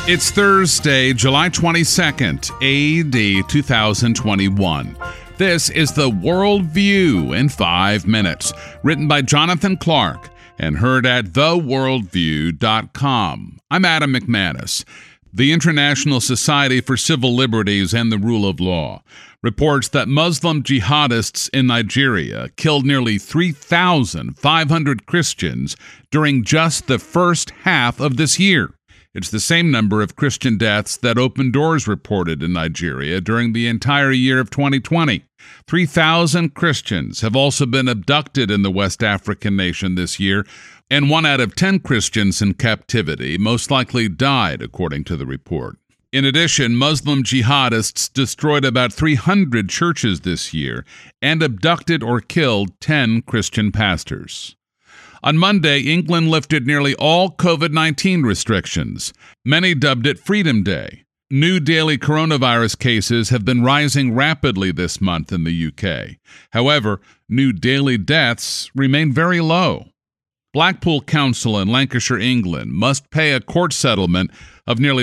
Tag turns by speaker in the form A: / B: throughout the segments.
A: It's Thursday, July 22nd, AD 2021. This is the World View in 5 minutes, written by Jonathan Clark and heard at theworldview.com. I'm Adam McManus. The International Society for Civil Liberties and the Rule of Law reports that Muslim jihadists in Nigeria killed nearly 3,500 Christians during just the first half of this year. It's the same number of Christian deaths that Open Doors reported in Nigeria during the entire year of 2020. 3,000 Christians have also been abducted in the West African nation this year, and 1 out of 10 Christians in captivity most likely died, according to the report. In addition, Muslim jihadists destroyed about 300 churches this year and abducted or killed 10 Christian pastors. On Monday, England lifted nearly all COVID-19 restrictions. Many dubbed it Freedom Day. New daily coronavirus cases have been rising rapidly this month in the UK. However, new daily deaths remain very low. Blackpool Council in Lancashire, England, must pay a court settlement of nearly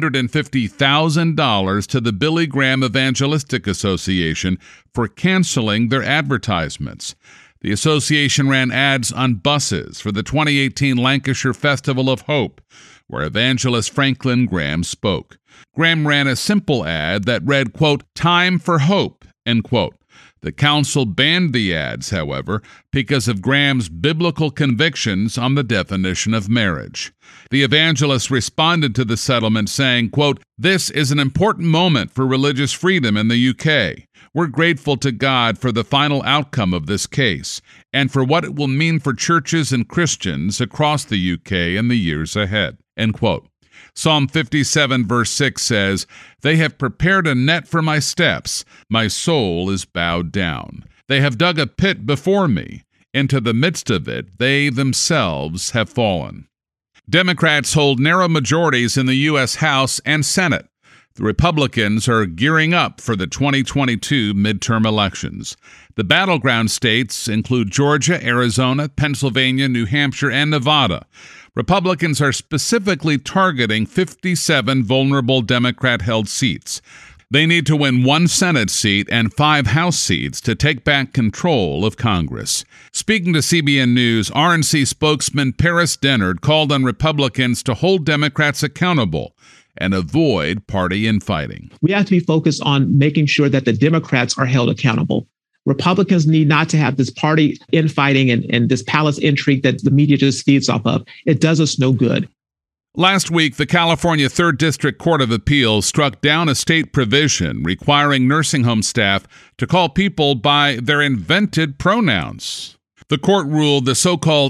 A: $150,000 to the Billy Graham Evangelistic Association for canceling their advertisements. The association ran ads on buses for the 2018 Lancashire Festival of Hope, where evangelist Franklin Graham spoke. Graham ran a simple ad that read, quote, "Time for Hope," end quote. The council banned the ads, however, because of Graham's biblical convictions on the definition of marriage. The evangelist responded to the settlement saying, quote, "This is an important moment for religious freedom in the UK. We're grateful to God for the final outcome of this case and for what it will mean for churches and Christians across the UK in the years ahead," end quote. Psalm 57 verse 6 says, "They have prepared a net for my steps. My soul is bowed down. They have dug a pit before me. Into the midst of it, they themselves have fallen." Democrats hold narrow majorities in the U.S. House and Senate. The Republicans are gearing up for the 2022 midterm elections. The battleground states include Georgia, Arizona, Pennsylvania, New Hampshire, and Nevada. Republicans are specifically targeting 57 vulnerable Democrat-held seats. They need to win 1 Senate seat and 5 House seats to take back control of Congress. Speaking to CBN News, RNC spokesman Paris Dennard called on Republicans to hold Democrats accountable and avoid party infighting.
B: We have to be focused on making sure that the Democrats are held accountable. Republicans need not to have this party infighting and this palace intrigue that the media just feeds off of. It does us no good.
A: Last week, the California 3rd District Court of Appeals struck down a state provision requiring nursing home staff to call people by their invented pronouns. The court ruled the so-called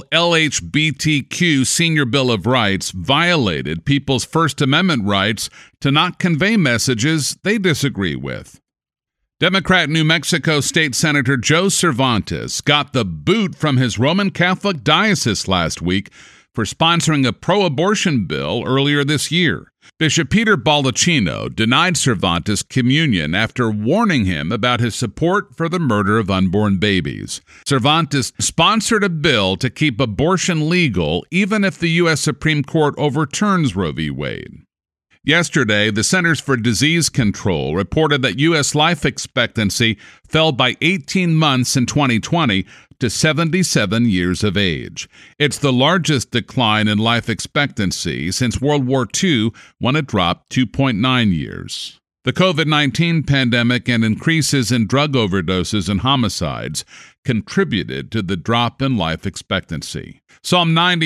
A: LHBTQ Senior Bill of Rights violated people's First Amendment rights to not convey messages they disagree with. Democrat New Mexico State Senator Joe Cervantes got the boot from his Roman Catholic diocese last week for sponsoring a pro-abortion bill earlier this year. Bishop Peter Baldacchino denied Cervantes communion after warning him about his support for the murder of unborn babies. Cervantes sponsored a bill to keep abortion legal even if the U.S. Supreme Court overturns Roe v. Wade. Yesterday, the Centers for Disease Control reported that U.S. life expectancy fell by 18 months in 2020 to 77 years of age. It's the largest decline in life expectancy since World War II, when it dropped 2.9 years. The COVID-19 pandemic and increases in drug overdoses and homicides contributed to the drop in life expectancy. Psalm 90